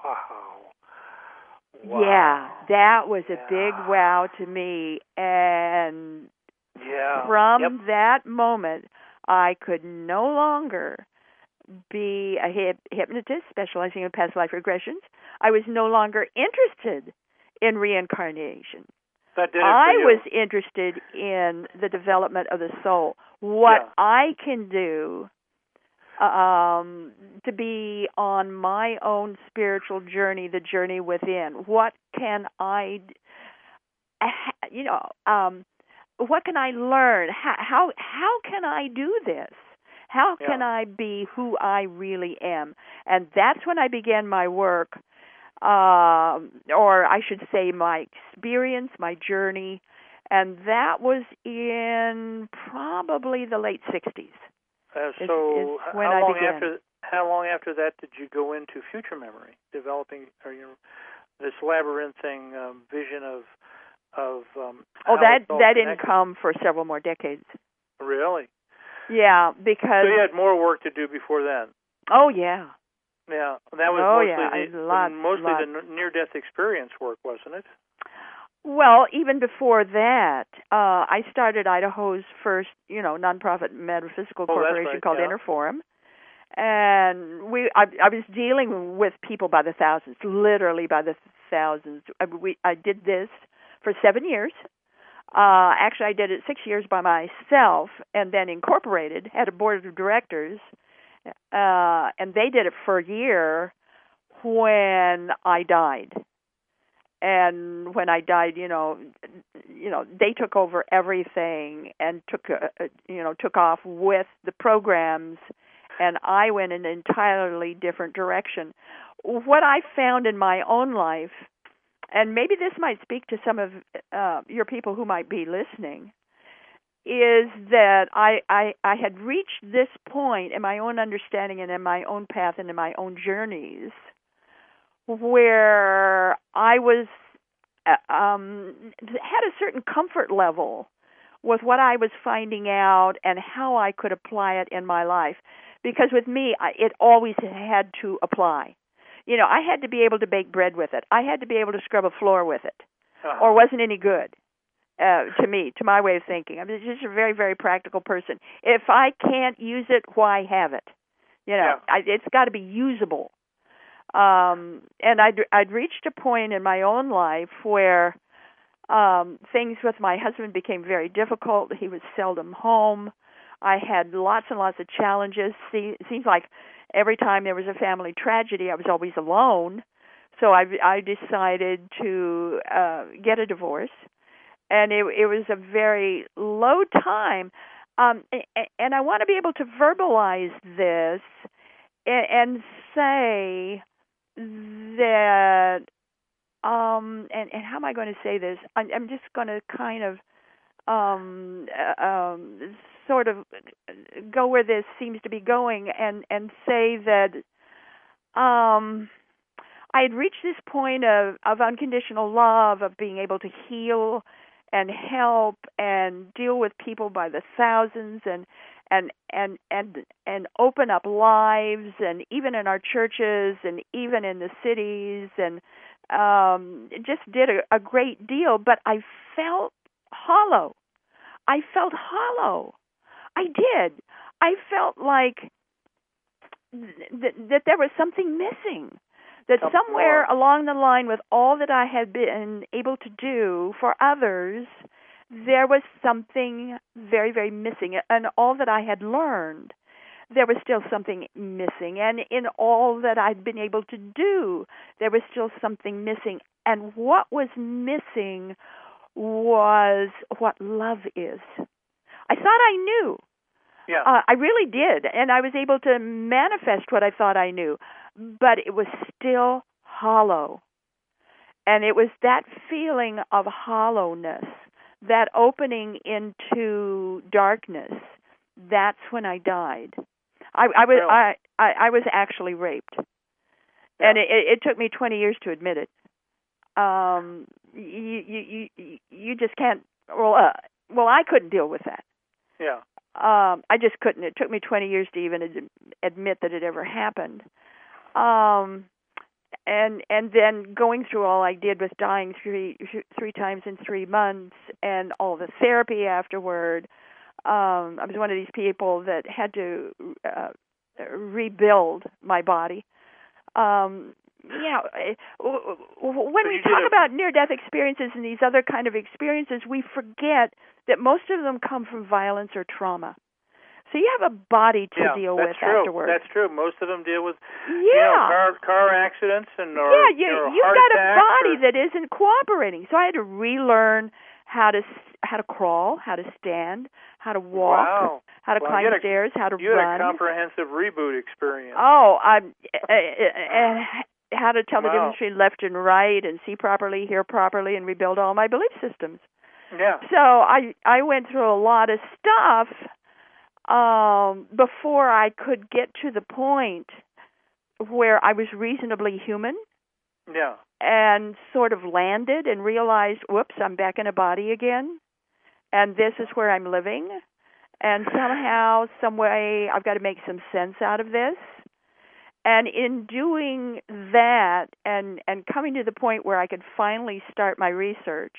Wow. Yeah, that was a yeah. big wow to me. And yeah. from yep. that moment, I could no longer be a hip, hypnotist specializing in past life regressions. I was no longer interested in reincarnation. That did it I for you. was interested in the development of the soul, what yeah. I can do um, to be on my own spiritual journey, the journey within. What can I, you know, um, what can I learn? How how, how can I do this? How can yeah. I be who I really am? And that's when I began my work, uh, or I should say my experience, my journey, and that was in probably the late sixties. Uh, is, so is when how I long began. after how long after that did you go into future memory, developing or you know, this labyrinthine um, vision of of um, oh how that it's all that connected? didn't come for several more decades. Really? Yeah, because So you had more work to do before then. oh yeah. Yeah, that was oh mostly yeah, the, lots, the mostly lots. the near-death experience work, wasn't it? Well, even before that, uh, I started Idaho's first, you know, nonprofit metaphysical Oh, corporation right, called yeah. Inner Forum, and we, I, I was dealing with people by the thousands, literally by the thousands. I, we, I did this for seven years. Uh, actually, I did it six years by myself, and then incorporated, had a board of directors, uh, and they did it for a year when I died. And when I died, you know, you know, they took over everything and took, uh, you know, took off with the programs, and I went in an entirely different direction. What I found in my own life, and maybe this might speak to some of uh, your people who might be listening, is that I, I I had reached this point in my own understanding and in my own path and in my own journeys where I was uh, um, had a certain comfort level with what I was finding out and how I could apply it in my life. Because with me, I, it always had to apply. You know, I had to be able to bake bread with it. I had to be able to scrub a floor with it, uh-huh. or wasn't any good uh, to me, to my way of thinking. I'm just a very, very practical person. If I can't use it, why have it? You know, yeah. I, it's got to be usable. Um, and I'd, I'd reached a point in my own life where um, things with my husband became very difficult. He was seldom home. I had lots and lots of challenges. See, it seems like every time there was a family tragedy, I was always alone. So I, I decided to uh, get a divorce, and it, it was a very low time. Um, and I want to be able to verbalize this and, and say that, um, and, and how am I going to say this? I'm, I'm just going to kind of um, uh, um, sort of go where this seems to be going and, and say that um, I had reached this point of, of unconditional love, of being able to heal and help and deal with people by the thousands and and and and and open up lives, and even in our churches and even in the cities, and um, just did a, a great deal. But I felt hollow. I felt hollow. I did. I felt like th- that there was something missing. That Something somewhere more. along the line, with all that I had been able to do for others, there was something very, very missing. And all that I had learned, there was still something missing. And in all that I'd been able to do, there was still something missing. And what was missing was what love is. I thought I knew. Yeah. Uh, I really did. And I was able to manifest what I thought I knew. But it was still hollow. And it was that feeling of hollowness, that opening into darkness. That's when I died. I, I was Really? I, I, I was actually raped, Yeah. and it, it took me twenty years to admit it. Um, you you you you just can't. Well, uh, well, I couldn't deal with that. Yeah. Um, I just couldn't. It took me twenty years to even ad- admit that it ever happened. Um, and and then going through all I did with dying three three times in three months, and all the therapy afterward. Um, I was one of these people that had to uh, rebuild my body. Um, you know, when So we you talk did a- about near-death experiences and these other kind of experiences, we forget that most of them come from violence or trauma. So you have a body to yeah, deal that's with true. afterwards. That's true. Most of them deal with Yeah. you know, car car accidents and or yeah, you, you know, you've heart got a attacks body or, that isn't cooperating. So I had to relearn how to how to crawl, how to stand, how to walk, wow. how to well, climb you had a, stairs, how to you run. had a comprehensive reboot experience. Oh, I'm uh, uh, how to tell the Wow. difference between left and right, and see properly, hear properly, and rebuild all my belief systems. Yeah. So I I went through a lot of stuff um, before I could get to the point where I was reasonably human. Yeah. And sort of landed and realized, whoops, I'm back in a body again, and this is where I'm living, and somehow, some way, I've got to make some sense out of this. And in doing that, and and coming to the point where I could finally start my research,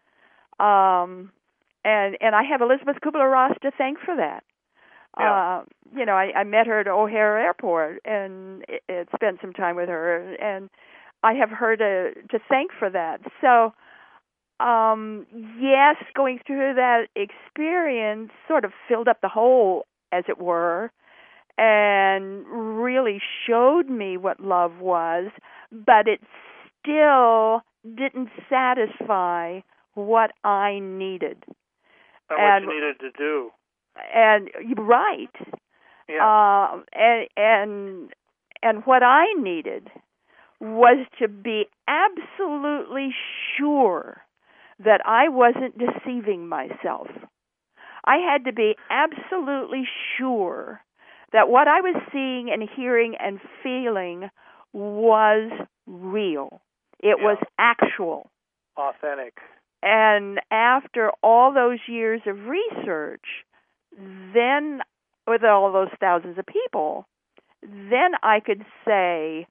um, and and I have Elizabeth Kubler-Ross to thank for that. Yeah. Uh, you know, I, I met her at O'Hare Airport, and it, it spent some time with her, and I have her to, to thank for that. So um, yes, going through that experience sort of filled up the hole, as it were, and really showed me what love was, but it still didn't satisfy what I needed. And, and what you needed to do. And you're right. Yeah. Uh, and and and what I needed was to be absolutely sure that I wasn't deceiving myself. I had to be absolutely sure that what I was seeing and hearing and feeling was real. It yeah. was actual. Authentic. And after all those years of research, then with all those thousands of people, then I could say,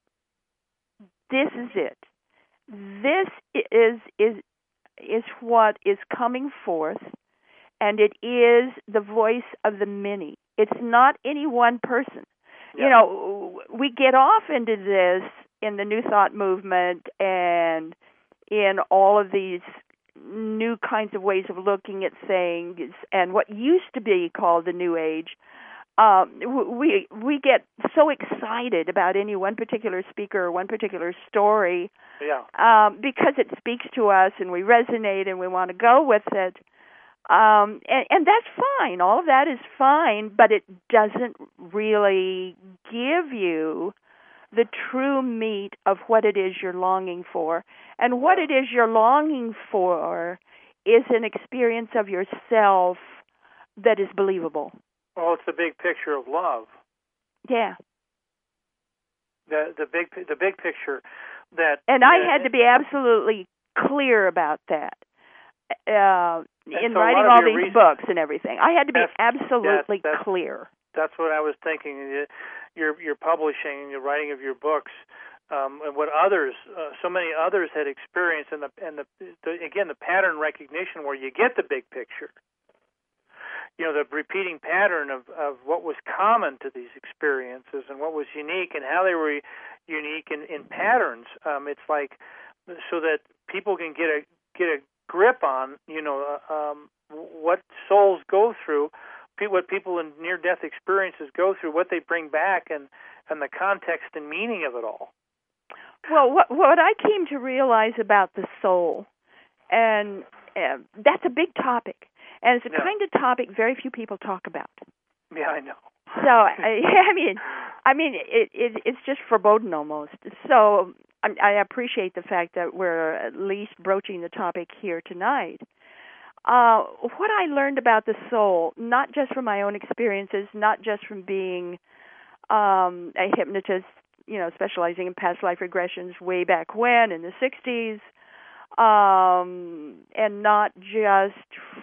this is it. This is is is what is coming forth, and it is the voice of the many. It's not any one person. Yeah. You know, we get off into this in the New Thought movement and in all of these new kinds of ways of looking at things, and what used to be called the New Age. Um, we we get so excited about any one particular speaker or one particular story, yeah. um, because it speaks to us and we resonate and we want to go with it. Um, and, and that's fine. All of that is fine, but it doesn't really give you the true meat of what it is you're longing for. And what it is you're longing for is an experience of yourself that is believable. Well, it's the big picture of love. Yeah. The the big the big picture that. And I had to be absolutely clear about that uh, in so writing all these reason, books and everything. I had to be that's, absolutely that's, that's, clear. That's what I was thinking. You're you're publishing, you're writing of your books, um, and what others, uh, so many others had experienced, and the and the, the again the pattern recognition where you get the big picture. You know, the repeating pattern of, of what was common to these experiences and what was unique and how they were unique in, in patterns. Um, it's like so that people can get a get a grip on, you know, uh, um, what souls go through, what people in near-death experiences go through, what they bring back, and, and the context and meaning of it all. Well, what, what I came to realize about the soul, and uh, that's a big topic, and it's a yeah. kind of topic very few people talk about. Yeah, I know. So, I, I mean, I mean, it, it it's just foreboding almost. So, I, I appreciate the fact that we're at least broaching the topic here tonight. Uh, what I learned about the soul, not just from my own experiences, not just from being um, a hypnotist, you know, specializing in past life regressions way back when in the sixties, um, and not just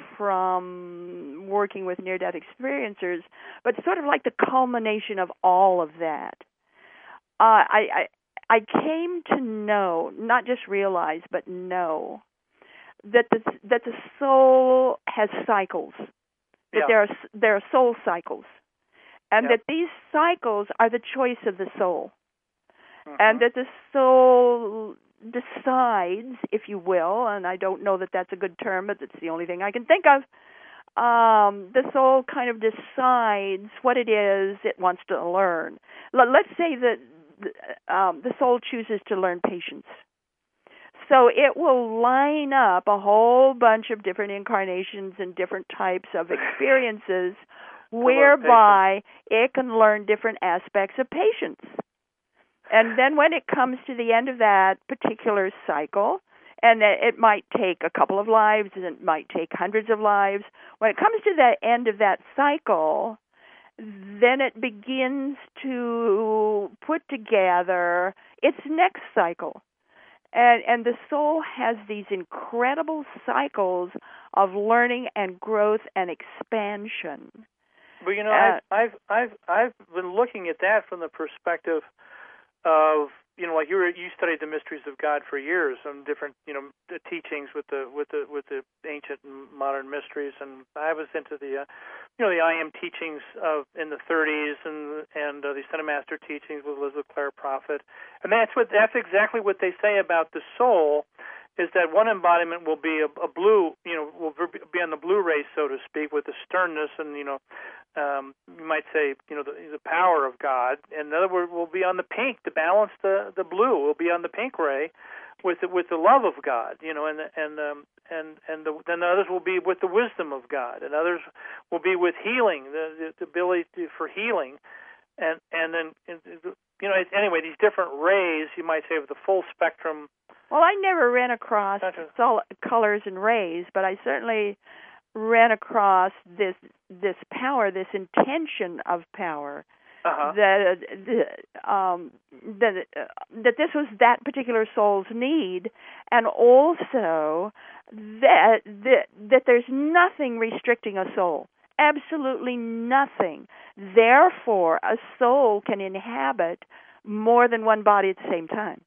from working with near-death experiencers, but sort of like the culmination of all of that. Uh, I, I I came to know, not just realize, but know that the that the soul has cycles. That yeah. there are there are soul cycles, and yeah. that these cycles are the choice of the soul. Mm-hmm. And that the soul decides, if you will, and I don't know that that's a good term, but it's the only thing I can think of, um, the soul kind of decides what it is it wants to learn. Let's say that um, the soul chooses to learn patience. So it will line up a whole bunch of different incarnations and different types of experiences whereby it can learn different aspects of patience. And then when it comes to the end of that particular cycle, and it might take a couple of lives, and it might take hundreds of lives, when it comes to the end of that cycle, then it begins to put together its next cycle. And, and the soul has these incredible cycles of learning and growth and expansion. Well, you know, uh, I've, I've I've I've been looking at that from the perspective of, you know, like you were, you studied the mysteries of God for years, some different, you know, the teachings with the with the with the ancient and modern mysteries, and I was into the, uh, you know, the I Am teachings of in the thirties, and and uh, the Ascended Master teachings with Elizabeth Clare Prophet, and that's what that's exactly what they say about the soul, is that one embodiment will be a, a blue, you know, will be on the blue race, so to speak, with the sternness and, you know, um, you might say, you know, the, the power of God. And the other word will be on the pink to balance the, the blue. Will be on the pink ray with the, with the love of God, you know, and and um, and and the, then the others will be with the wisdom of God, and others will be with healing, the, the, the ability to, for healing, and and then you know, anyway, these different rays, you might say, of the full spectrum. Well, I never ran across sol- colors and rays, but I certainly ran across this this power, this intention of power, uh-huh. that uh, um, that uh, that this was that particular soul's need, and also that that that there's nothing restricting a soul, absolutely nothing. Therefore, a soul can inhabit more than one body at the same time.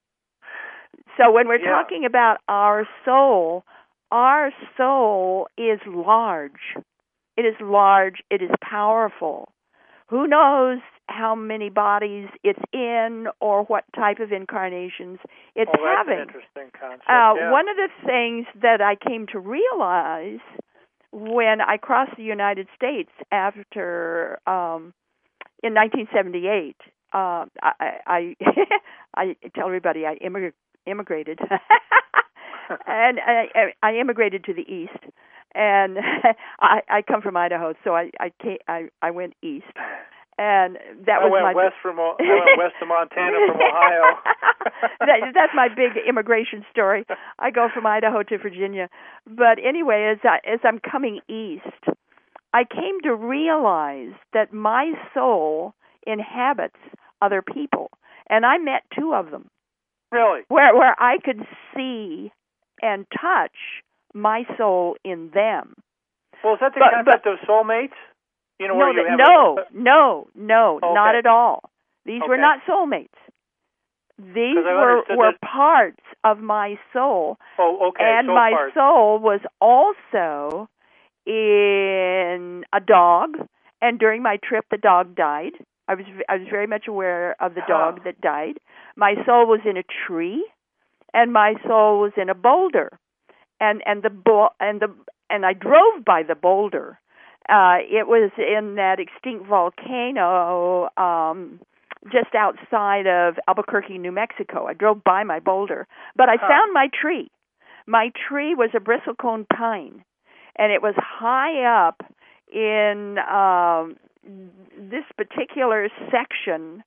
So when we're yeah. talking about our soul, our soul is large. It is large. It is powerful. Who knows how many bodies it's in or what type of incarnations it's oh, that's having. An interesting concept. Uh, yeah. One of the things that I came to realize when I crossed the United States after um, in nineteen seventy-eight, uh, I, I I tell everybody I immigrated. immigrated and I, I immigrated to the east, and I, I come from Idaho, so I I, came, I I went east, and that I was went my west from I went west to Montana from Ohio. that, that's my big immigration story. I go from Idaho to Virginia, but anyway, as I, as I'm coming east, I came to realize that my soul inhabits other people, and I met two of them. Really? Where where I could see and touch my soul in them. Well, is that the but, concept but, of soulmates? You know, no, where you the, have no, a, no, no, okay. not at all. These okay. were not soulmates. These were were that... parts of my soul. Oh, okay. And soul my parts. soul was also in a dog. And during my trip, the dog died. I was I was very much aware of the dog huh. that died. My soul was in a tree, and my soul was in a boulder, and and the bo- and the and I drove by the boulder. Uh, it was in that extinct volcano um, just outside of Albuquerque, New Mexico. I drove by my boulder, but I huh. found my tree. My tree was a bristlecone pine, and it was high up in um, this particular section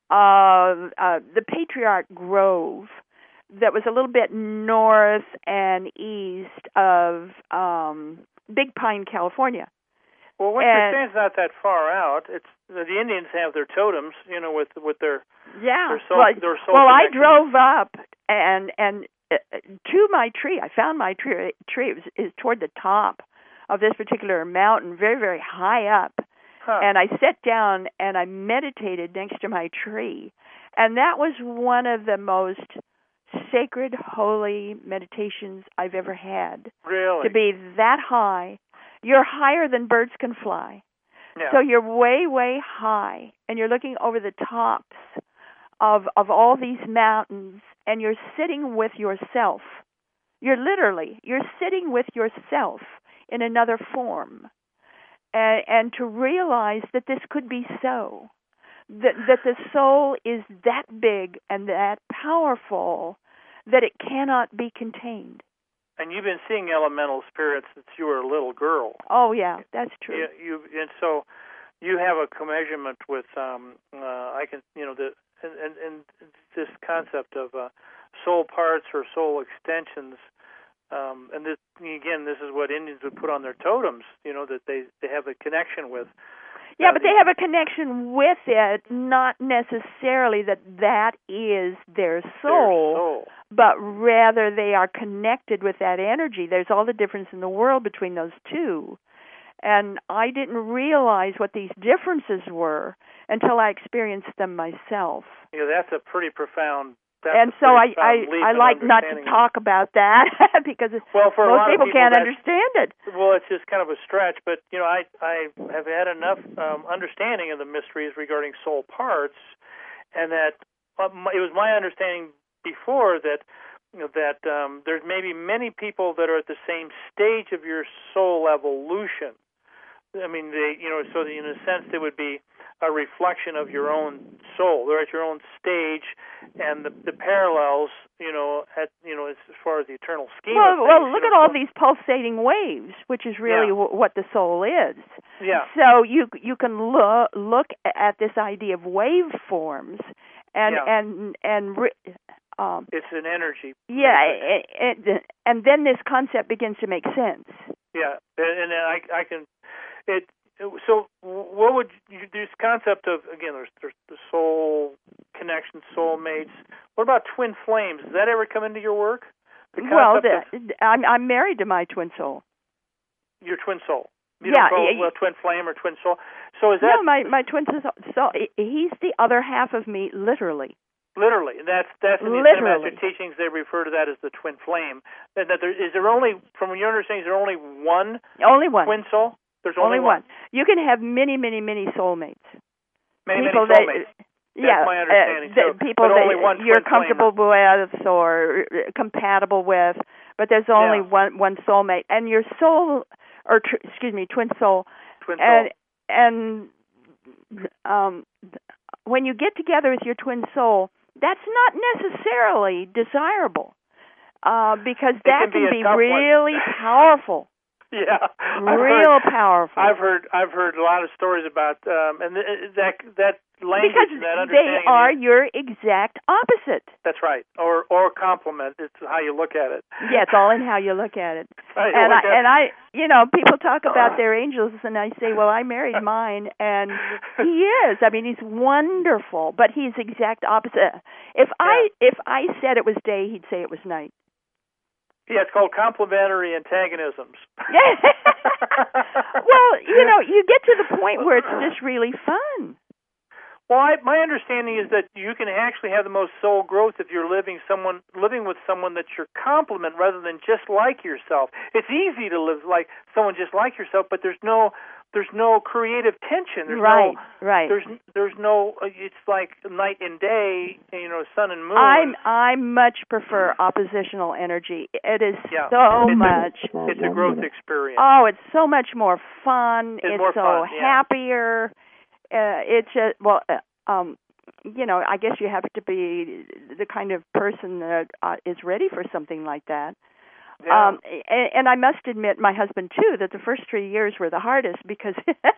of uh, the Patriarch Grove that was a little bit north and east of um, Big Pine, California. Well, what and, you're saying is not that far out. It's the Indians have their totems, you know, with with their yeah. Their soul, well, their soul well I connection. drove up and and uh, to my tree. I found my tree. Tree it was, it was toward the top of this particular mountain, very very high up. Huh. And I sat down and I meditated next to my tree. And that was one of the most sacred, holy meditations I've ever had. Really? To be that high. You're higher than birds can fly. Yeah. So you're way, way high. And you're looking over the tops of of all these mountains. And you're sitting with yourself. You're literally, you're sitting with yourself in another form. And, and to realize that this could be so, that that the soul is that big and that powerful that it cannot be contained. And you've been seeing elemental spirits since you were a little girl. Oh yeah, that's true. You, you and so you have a commensurement with um, uh, I can you know the and, and, and this concept of uh, soul parts or soul extensions. Um, and this, again, this is what Indians would put on their totems, you know, that they, they have a connection with. Yeah, uh, but they have a connection with it, not necessarily that that is their soul, their soul, but rather they are connected with that energy. There's all the difference in the world between those two. And I didn't realize what these differences were until I experienced them myself. Yeah, you know, that's a pretty profound That's and so I I, I like not to of... talk about that because well, for most people, people can't that, understand it. Well, it's just kind of a stretch, but you know, I I have had enough um, understanding of the mysteries regarding soul parts, and that um, it was my understanding before that that um, there's maybe many people that are at the same stage of your soul evolution. I mean, they, you know, so in a sense, they would be a reflection of your own soul. They're at your own stage, and the, the parallels, you know, at you know, as far as the eternal scheme. Well, of things, well, look you at know, all so, these pulsating waves, which is really yeah. w- what the soul is. Yeah. So you you can look look at this idea of waveforms, and Yeah. and and. Re- Um, it's an energy. Yeah, it, it, and then this concept begins to make sense. Yeah, and, and I, I can. It. So, what would you? This concept of again, there's, there's the soul connection, soulmates. What about twin flames? Does that ever come into your work? The well, the, of, I'm I'm married to my twin soul. Your twin soul. You yeah, don't call it, yeah, well, twin flame or twin soul. So is that? No, my my twin soul. So he's the other half of me, literally. Literally, that's that's in the Literally. Master teachings. They refer to that as the twin flame. That, that there, is there only, from your understanding, is there only one? Only one. Twin soul. There's only, only one. one. You can have many, many, many soulmates. Many, people many soulmates. That, yeah, that's my understanding uh, too. People but only that one you're twin comfortable flamer. with or compatible with, but there's only yeah. one one soulmate, and your soul, or tr- excuse me, twin soul. Twin and, soul. And um, when you get together with your twin soul, that's not necessarily desirable, uh, because that can be, can be one. really powerful. Yeah, I've real heard, powerful. I've heard I've heard a lot of stories about um, and th- that that language because and that they understanding. are your exact opposite. That's right, or or complement. It's how you look at it. Yeah, it's all in how you look at it. and I at and it. I, you know, people talk about their angels, and I say, well, I married mine, and he is. I mean, he's wonderful, but he's exact opposite. If yeah. I if I said it was day, he'd say it was night. Yeah, it's called complementary antagonisms. Well, you know, you get to the point where it's just really fun. Well, I, my understanding is that you can actually have the most soul growth if you're living someone living with someone that's your complement rather than just like yourself. It's easy to live like someone just like yourself, but there's no there's no creative tension. There's right, no, right. There's there's no. It's like night and day. You know, sun and moon. I I much prefer oppositional energy. It is yeah. so it's much. A, it's a growth experience. Oh, it's so much more fun. It's, it's more so fun, yeah. happier. Uh, it's just well, uh, um, you know, I guess you have to be the kind of person that uh, is ready for something like that. Yeah. Um, and, and I must admit, my husband too, that the first three years were the hardest because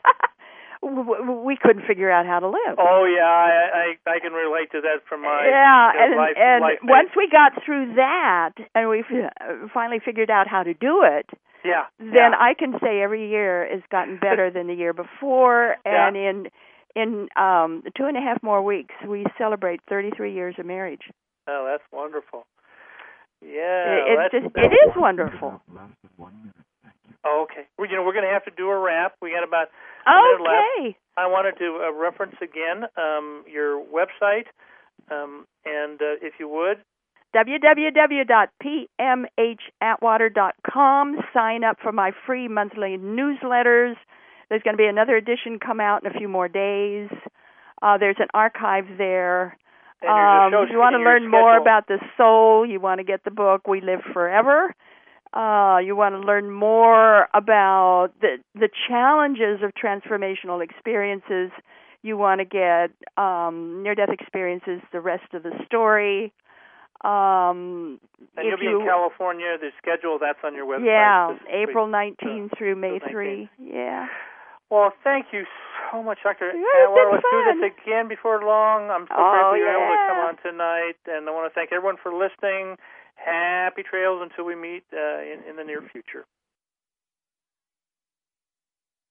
we couldn't figure out how to live. Oh yeah, I I, I can relate to that from my yeah, uh, and, life. and life once we got through that, and we finally figured out how to do it. Yeah. Then yeah. I can say every year has gotten better than the year before, and yeah. in in um, two and a half more weeks, we celebrate thirty-three years of marriage. Oh, that's wonderful. Yeah, it, well, it's just it is wonderful. Oh, okay. Well, you know, we're going to have to do a wrap. We got about a minute okay. left. I wanted to uh, reference again um, your website, um, and uh, if you would. w w w dot p m h atwater dot com. Sign up for my free monthly newsletters. There's going to be another edition come out in a few more days. Uh, there's an archive there. Um, if you want to learn more about the soul, you want to get the book We Live Forever. Uh, you want to learn more about the the challenges of transformational experiences. You want to get um, near-death experiences, the rest of the story. Um, and you'll be you, in California. The schedule, that's on your website. Yeah, April nineteenth uh, through May third. Yeah. Well, thank you so much, Doctor Yeah, Atwater. Let's fun. do this again before long. I'm so oh, grateful you were yeah. able to come on tonight, and I want to thank everyone for listening. Happy trails until we meet uh, in, in the near future.